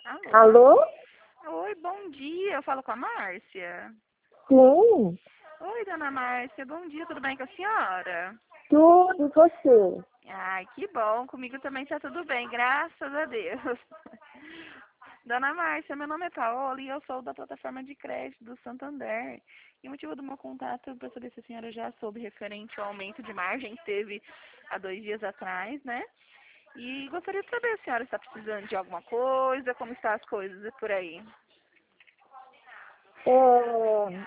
Alô? Alô? Oi, bom dia. Eu falo com a Márcia. Sim, Oi, dona Márcia. Bom dia, tudo bem com a senhora? tudo, e você? Ai, que bom. Comigo também tá tudo bem, graças a Deus. Dona Márcia, meu nome é Paola e eu sou da plataforma de crédito do Santander. E o motivo do meu contato é para saber se a senhora já soube referente ao aumento de margem que teve há 2 dias atrás, né? E gostaria de saber se a senhora está precisando de alguma coisa, como estão as coisas por aí. É,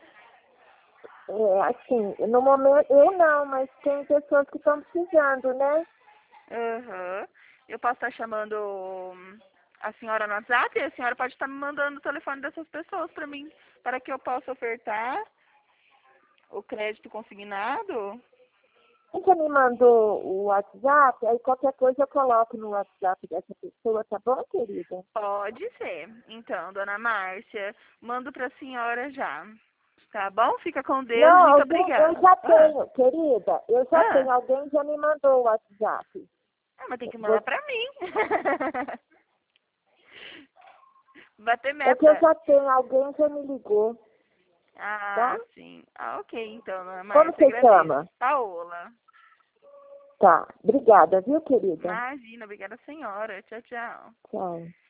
assim, no momento, eu não, mas tem pessoas que estão precisando, né? Aham. Eu posso estar chamando a senhora no WhatsApp e a senhora pode estar me mandando o telefone dessas pessoas para mim, para que eu possa ofertar o crédito consignado. Você me mandou o WhatsApp, aí qualquer coisa eu coloco no WhatsApp dessa pessoa, tá bom, querida? Pode ser. Então, dona Márcia, mando para a senhora já. Tá bom? Fica com Deus. Não, Muito eu obrigada. já Ah, tenho, querida, eu já ah. tenho, alguém já me mandou o WhatsApp. Mas tem que mandar Você- para mim. Bater É que eu meta. já tenho, alguém já me ligou, tá? Ah, sim. Ah, ok, então, dona Como Márcia, você agradeço. chama? Paola. Tá, obrigada, viu, querida? Imagina, obrigada, senhora. Tchau, tchau. Tchau.